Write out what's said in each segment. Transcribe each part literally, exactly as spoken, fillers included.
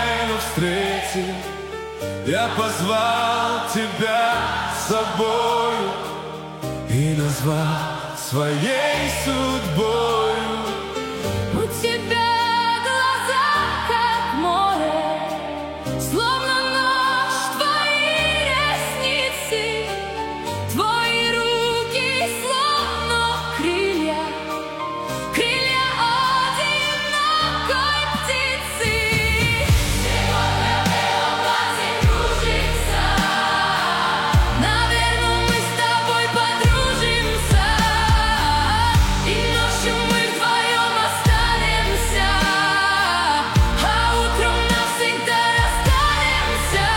случайно встретил, я позвал тебя с собою и назвал своей судьбою. У тебя глаза, как море, словно ночь, твои ресницы, твои руки, словно крылья, крылья одинокой птицы. Сегодня в белом платье кружится, наверное, мы с тобой подружимся, и ночью мы вдвоем останемся, а утром навсегда расстанемся.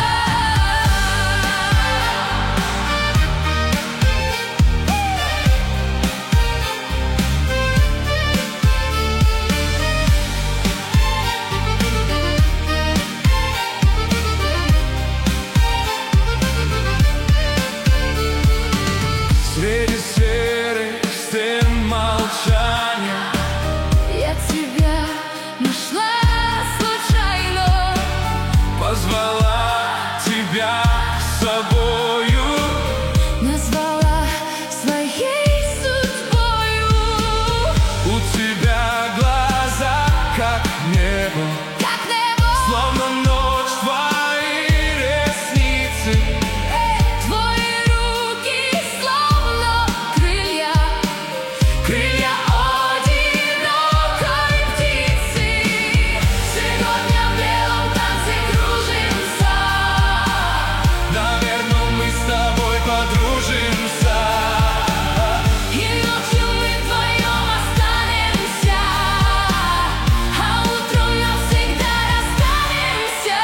Среди серых стен молчания Я тебя нашла случайно, позвала тебя с собою. назвала своей судьбою. У тебя глаза, как небо, Как небо, словно ночь, твои ресницы, твои руки, словно крылья, крылья одинокой птицы. Сегодня в белом танце кружимся, наверное, мы с тобой подружимся, и ночью мы вдвоем останемся, а утром навсегда расстанемся.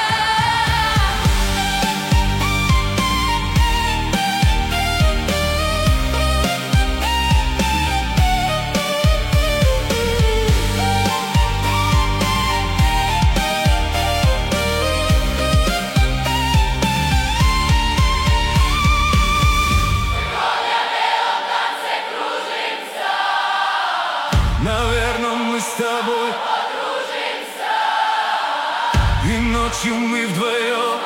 наверное, мы с тобой подружимся, и ночью мы вдвоем.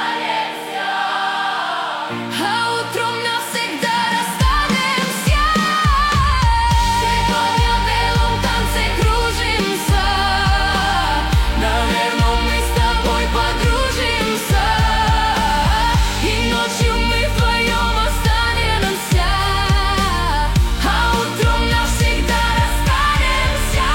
А утром навсегда расстанемся. Сегодня в белом танце кружимся, наверное, мы с тобой подружимся, и ночью мы вдвоем останемся, а утром навсегда расстанемся.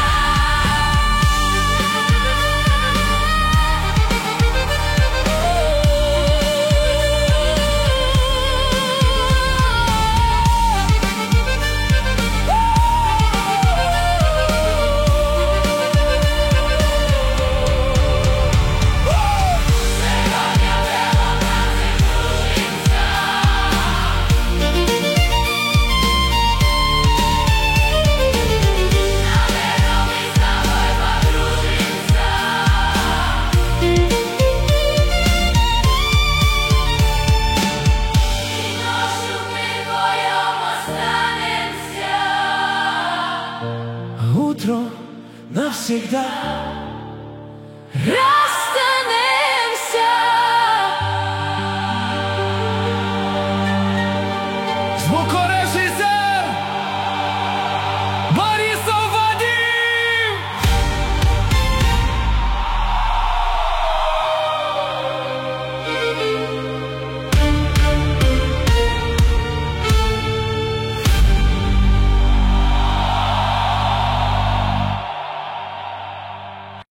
Утром навсегда. Раз!